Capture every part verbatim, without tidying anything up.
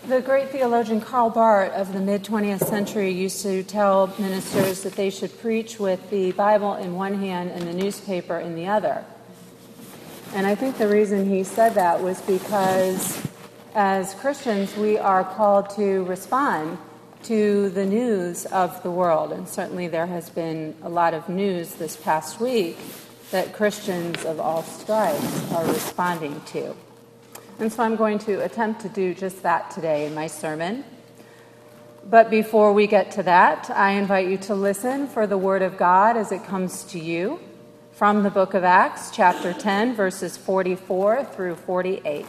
The great theologian Karl Barth of the mid-twentieth century used to tell ministers that they should preach with the Bible in one hand and the newspaper in the other. And I think the reason he said that was because as Christians we are called to respond to the news of the world. And certainly there has been a lot of news this past week that Christians of all stripes are responding to. And so I'm going to attempt to do just that today in my sermon. But before we get to that, I invite you to listen for the Word of God as it comes to you from the book of Acts, chapter ten, verses forty-four through forty-eight.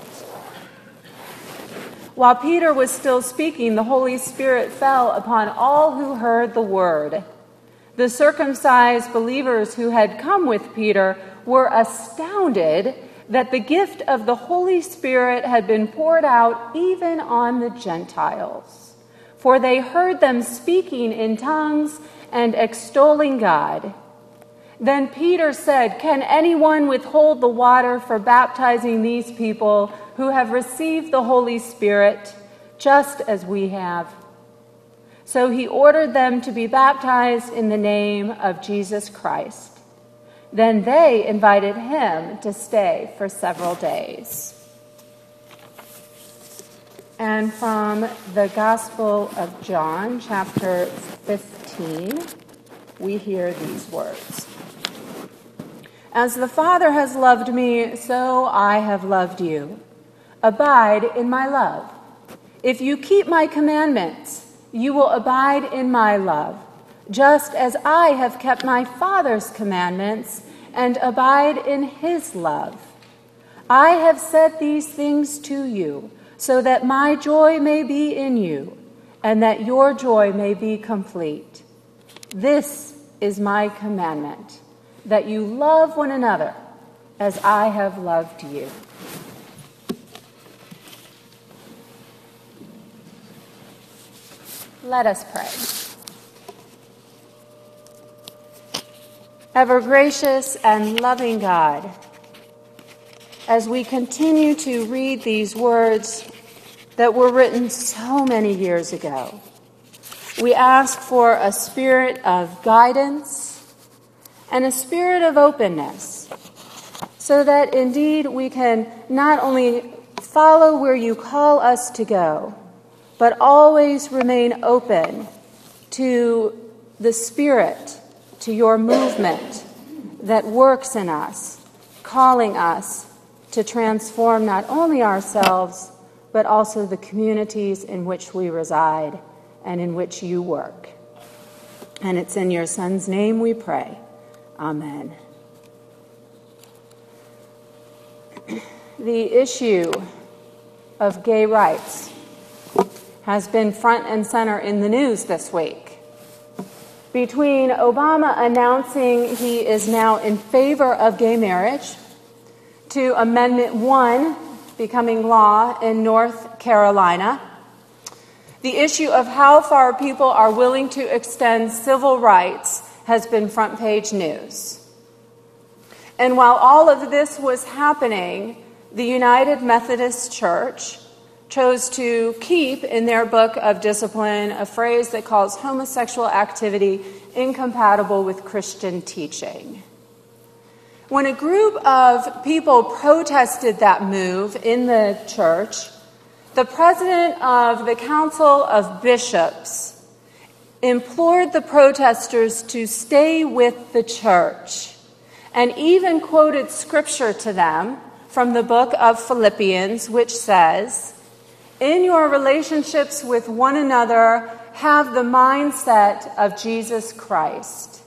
While Peter was still speaking, the Holy Spirit fell upon all who heard the word. The circumcised believers who had come with Peter were astounded that the gift of the Holy Spirit had been poured out even on the Gentiles. For they heard them speaking in tongues and extolling God. Then Peter said, "Can anyone withhold the water for baptizing these people who have received the Holy Spirit, just as we have?" So he ordered them to be baptized in the name of Jesus Christ. Then they invited him to stay for several days. And from the Gospel of John, chapter fifteen, we hear these words. "As the Father has loved me, so I have loved you. Abide in my love. If you keep my commandments, you will abide in my love, just as I have kept my Father's commandments and abide in his love. I have said these things to you, so that my joy may be in you, and that your joy may be complete. This is my commandment, that you love one another as I have loved you." Let us pray. Ever gracious and loving God, as we continue to read these words that were written so many years ago, we ask for a spirit of guidance and a spirit of openness, so that indeed we can not only follow where you call us to go, but always remain open to the Spirit, to your movement that works in us, calling us to transform not only ourselves, but also the communities in which we reside and in which you work. And it's in your Son's name we pray. Amen. The issue of gay rights has been front and center in the news this week. Between Obama announcing he is now in favor of gay marriage, to Amendment one becoming law in North Carolina, the issue of how far people are willing to extend civil rights has been front page news. And while all of this was happening, the United Methodist Church chose to keep in their book of discipline a phrase that calls homosexual activity incompatible with Christian teaching. When a group of people protested that move in the church, the president of the Council of Bishops implored the protesters to stay with the church, and even quoted scripture to them from the book of Philippians, which says, "In your relationships with one another, have the mindset of Jesus Christ."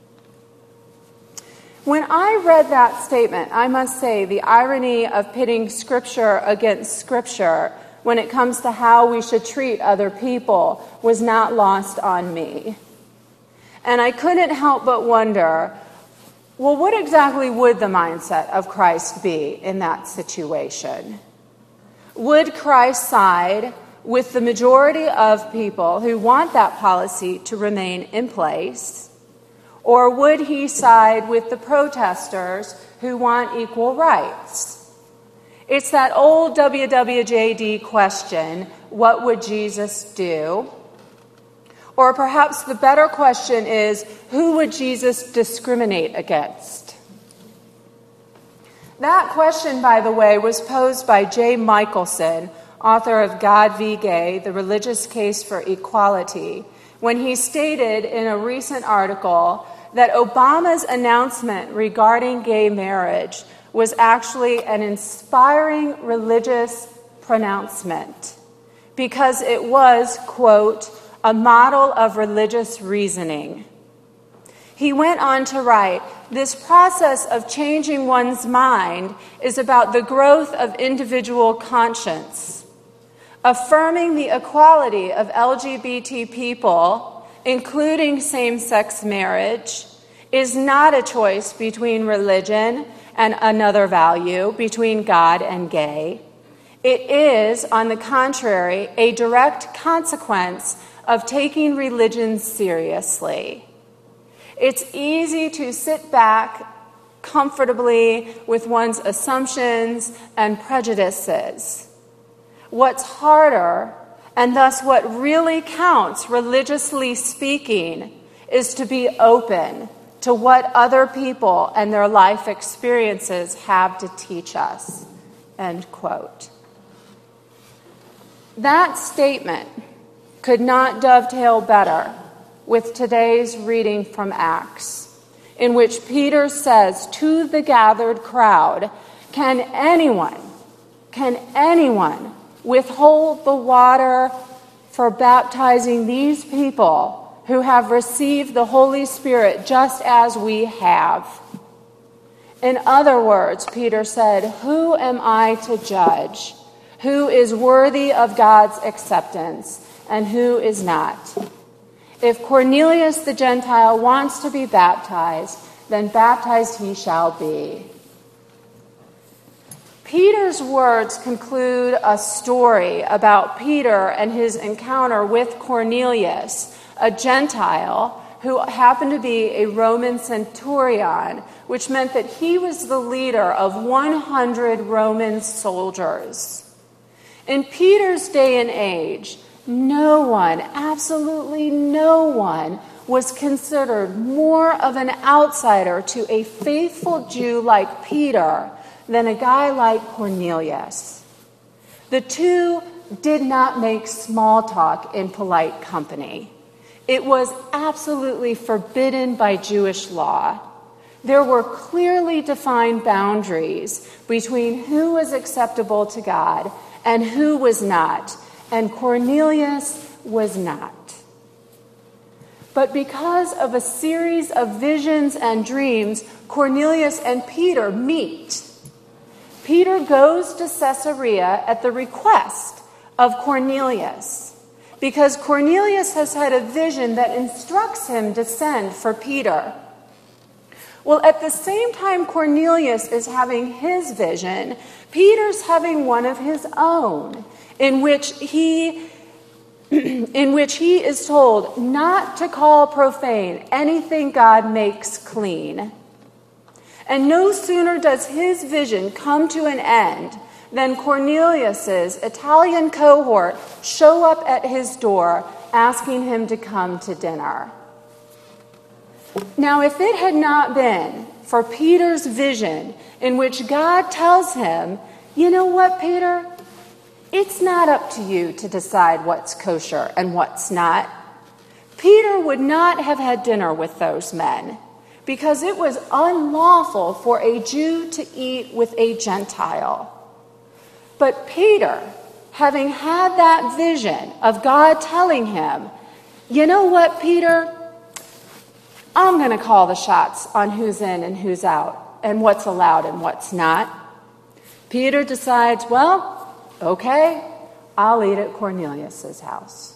When I read that statement, I must say the irony of pitting scripture against scripture when it comes to how we should treat other people was not lost on me. And I couldn't help but wonder, well, what exactly would the mindset of Christ be in that situation? Would Christ side with the majority of people who want that policy to remain in place, or would he side with the protesters who want equal rights? It's that old W W J D question, what would Jesus do? Or perhaps the better question is, who would Jesus discriminate against? That question, by the way, was posed by Jay Michelson, author of God v. Gay, The Religious Case for Equality, when he stated in a recent article that Obama's announcement regarding gay marriage was actually an inspiring religious pronouncement because it was, quote, a model of religious reasoning. He went on to write, this process of changing one's mind is about the growth of individual conscience. Affirming the equality of L G B T people, including same-sex marriage, is not a choice between religion and another value, between God and gay. It is, on the contrary, a direct consequence of taking religion seriously. It's easy to sit back comfortably with one's assumptions and prejudices. What's harder, and thus what really counts, religiously speaking, is to be open to what other people and their life experiences have to teach us, end quote. That statement could not dovetail better with today's reading from Acts, in which Peter says to the gathered crowd, can anyone, can anyone withhold the water for baptizing these people who have received the Holy Spirit just as we have? In other words, Peter said, who am I to judge? Who is worthy of God's acceptance and who is not? If Cornelius the Gentile wants to be baptized, then baptized he shall be. Peter's words conclude a story about Peter and his encounter with Cornelius, a Gentile who happened to be a Roman centurion, which meant that he was the leader of one hundred Roman soldiers. In Peter's day and age, no one, absolutely no one, was considered more of an outsider to a faithful Jew like Peter than a guy like Cornelius. The two did not make small talk in polite company. It was absolutely forbidden by Jewish law. There were clearly defined boundaries between who was acceptable to God and who was not, and Cornelius was not. But because of a series of visions and dreams, Cornelius and Peter meet. Peter goes to Caesarea at the request of Cornelius, because Cornelius has had a vision that instructs him to send for Peter. Well, at the same time Cornelius is having his vision, Peter's having one of his own, in which he in which he is told not to call profane anything God makes clean. And no sooner does his vision come to an end than Cornelius's Italian cohort show up at his door asking him to come to dinner. Now, if it had not been for Peter's vision in which God tells him, you know what, Peter? It's not up to you to decide what's kosher and what's not. Peter would not have had dinner with those men because it was unlawful for a Jew to eat with a Gentile. But Peter, having had that vision of God telling him, you know what, Peter? I'm going to call the shots on who's in and who's out and what's allowed and what's not. Peter decides, well, okay, I'll eat at Cornelius' house.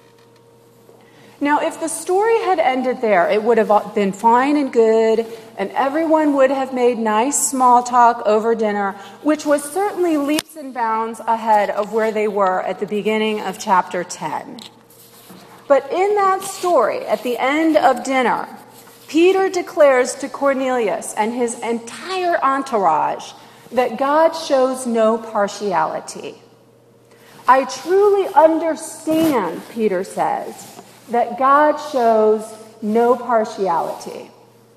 Now, if the story had ended there, it would have been fine and good, and everyone would have made nice small talk over dinner, which was certainly leaps and bounds ahead of where they were at the beginning of chapter ten. But in that story, at the end of dinner, Peter declares to Cornelius and his entire entourage that God shows no partiality. I truly understand, Peter says, that God shows no partiality.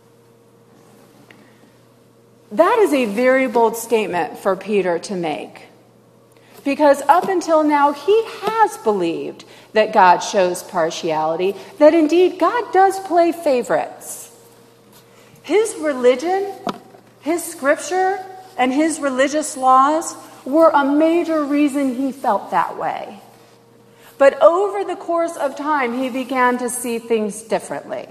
That is a very bold statement for Peter to make, because up until now he has believed that God shows partiality, that indeed God does play favorites. His religion, his scripture, and his religious laws were a major reason he felt that way. But over the course of time, he began to see things differently.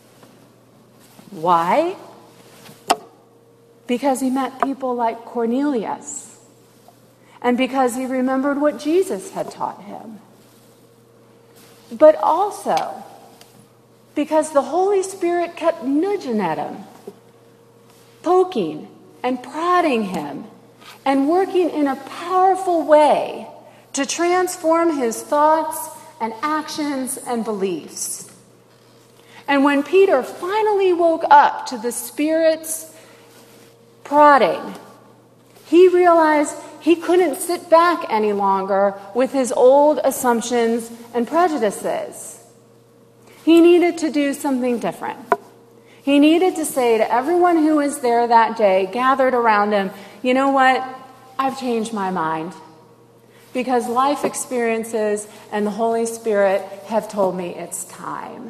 Why? Because he met people like Cornelius, and because he remembered what Jesus had taught him. But also because the Holy Spirit kept nudging at him, poking and prodding him, and working in a powerful way to transform his thoughts and actions and beliefs. And when Peter finally woke up to the Spirit's prodding, he realized he couldn't sit back any longer with his old assumptions and prejudices. He needed to do something different. He needed to say to everyone who was there that day, gathered around him, you know what? I've changed my mind, because life experiences and the Holy Spirit have told me it's time.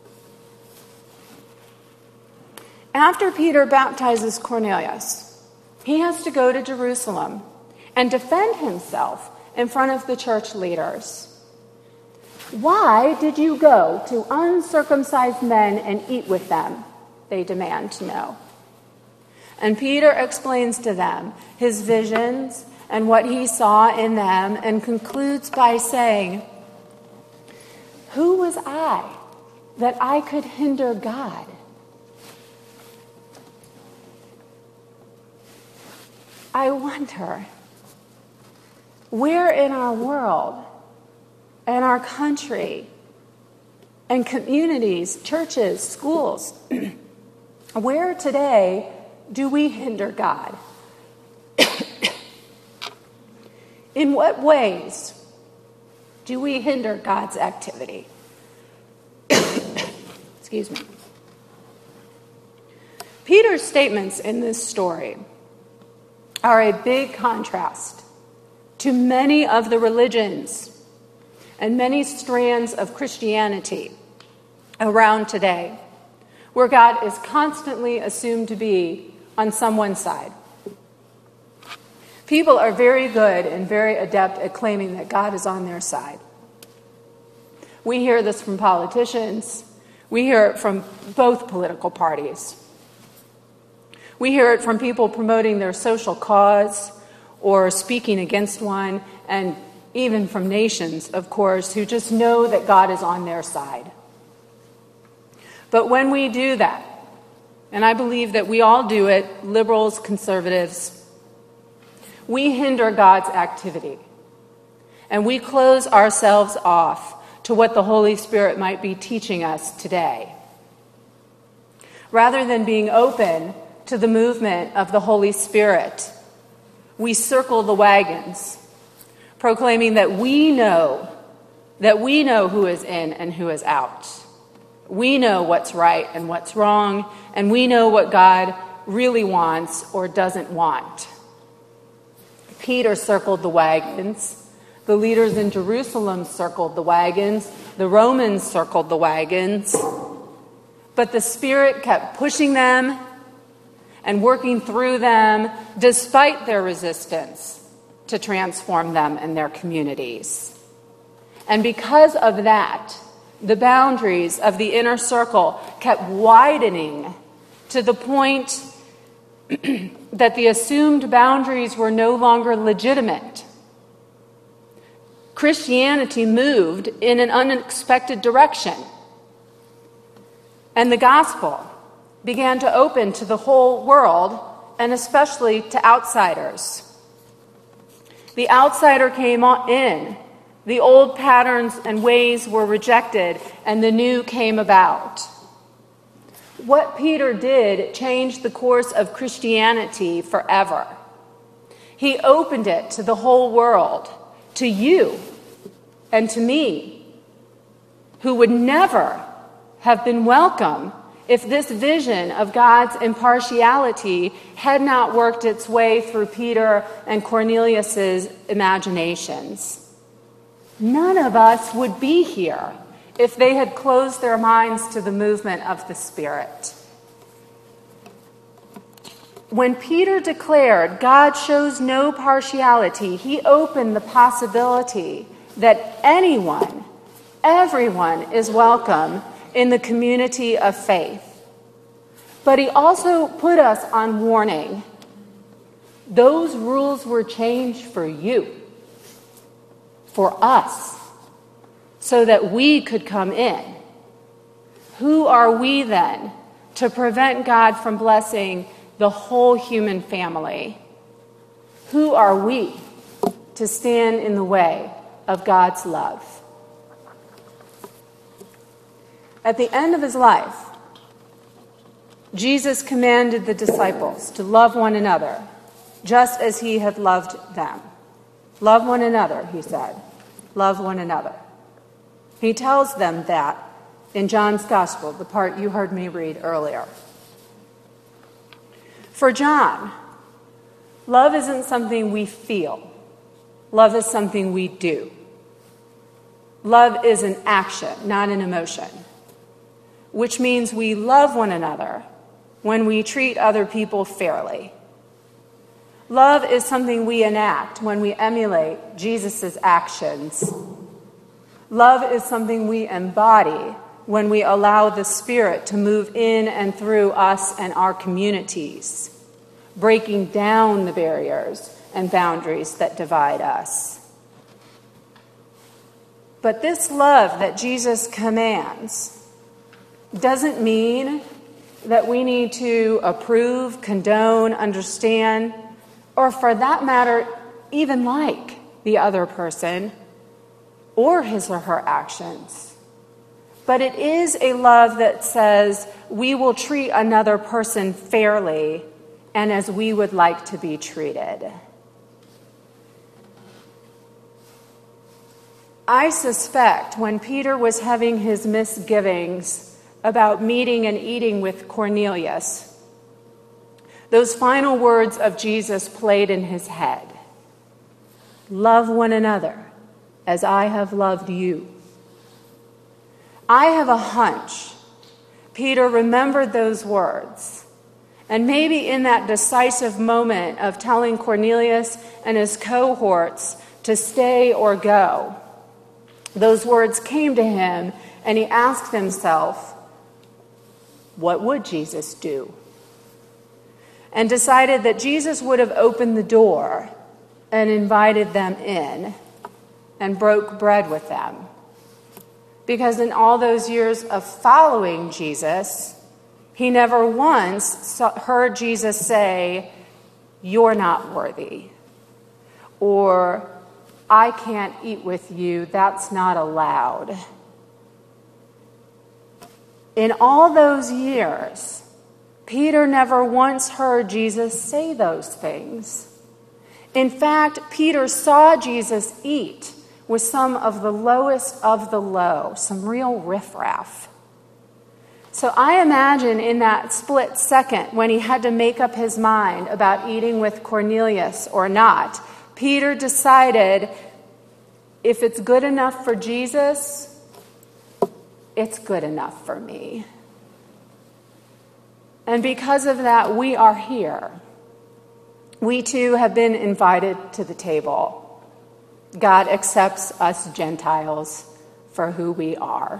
After Peter baptizes Cornelius, he has to go to Jerusalem and defend himself in front of the church leaders. Why did you go to uncircumcised men and eat with them? They demand to know. And Peter explains to them his visions and what he saw in them, and concludes by saying, who was I that I could hinder God? I wonder, where in our world and our country and communities, churches, schools, where today do we hinder God? In what ways do we hinder God's activity? Excuse me. Peter's statements in this story are a big contrast to many of the religions and many strands of Christianity around today, where God is constantly assumed to be on someone's side. People are very good and very adept at claiming that God is on their side. We hear this from politicians. We hear it from both political parties. We hear it from people promoting their social cause or speaking against one, and even from nations, of course, who just know that God is on their side. But when we do that, and I believe that we all do it, liberals, conservatives, we hinder God's activity, and we close ourselves off to what the Holy Spirit might be teaching us today. Rather than being open to the movement of the Holy Spirit, we circle the wagons, proclaiming that we know, that we know who is in and who is out. We know what's right and what's wrong, and we know what God really wants or doesn't want. Peter circled the wagons. The leaders in Jerusalem circled the wagons. The Romans circled the wagons. But the Spirit kept pushing them and working through them despite their resistance to transform them and their communities. And because of that, the boundaries of the inner circle kept widening to the point that the assumed boundaries were no longer legitimate. Christianity moved in an unexpected direction, and the gospel began to open to the whole world, and especially to outsiders. The outsider came in, the old patterns and ways were rejected, and the new came about. What Peter did changed the course of Christianity forever. He opened it to the whole world, to you and to me, who would never have been welcome if this vision of God's impartiality had not worked its way through Peter and Cornelius's imaginations. None of us would be here if they had closed their minds to the movement of the Spirit. When Peter declared God shows no partiality, he opened the possibility that anyone, everyone is welcome in the community of faith. But he also put us on warning. Those rules were changed for you, for us, so that we could come in. Who are we then to prevent God from blessing the whole human family? Who are we to stand in the way of God's love? At the end of his life, Jesus commanded the disciples to love one another just as he had loved them. Love one another, he said. Love one another. He tells them that in John's Gospel, the part you heard me read earlier. For John, love isn't something we feel. Love is something we do. Love is an action, not an emotion, which means we love one another when we treat other people fairly. Love is something we enact when we emulate Jesus' actions. Love is something we embody when we allow the Spirit to move in and through us and our communities, breaking down the barriers and boundaries that divide us. But this love that Jesus commands doesn't mean that we need to approve, condone, understand, or for that matter, even like the other person or his or her actions. But it is a love that says we will treat another person fairly and as we would like to be treated. I suspect when Peter was having his misgivings about meeting and eating with Cornelius, those final words of Jesus played in his head. Love one another as I have loved you. I have a hunch Peter remembered those words. And maybe in that decisive moment of telling Cornelius and his cohorts to stay or go, those words came to him and he asked himself, what would Jesus do? And decided that Jesus would have opened the door and invited them in and broke bread with them. Because in all those years of following Jesus, he never once heard Jesus say, you're not worthy, or I can't eat with you, that's not allowed. In all those years, Peter never once heard Jesus say those things. In fact, Peter saw Jesus eat with some of the lowest of the low, some real riffraff. So I imagine in that split second when he had to make up his mind about eating with Cornelius or not, Peter decided, if it's good enough for Jesus, it's good enough for me. And because of that, we are here. We too have been invited to the table. God accepts us Gentiles for who we are.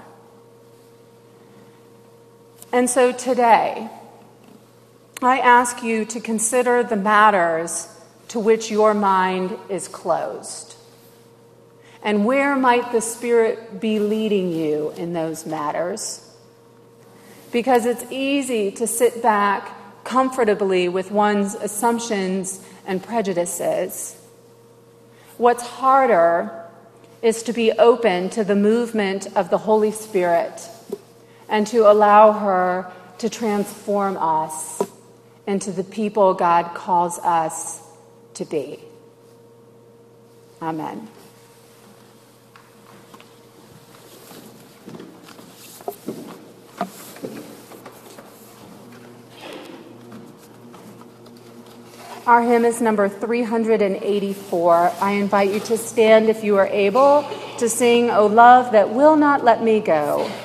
And so today, I ask you to consider the matters to which your mind is closed. And where might the Spirit be leading you in those matters? Because it's easy to sit back comfortably with one's assumptions and prejudices. What's harder is to be open to the movement of the Holy Spirit and to allow her to transform us into the people God calls us to be. Amen. Our hymn is number three hundred eighty-four. I invite you to stand if you are able to sing, "O Love That Will Not Let Me Go."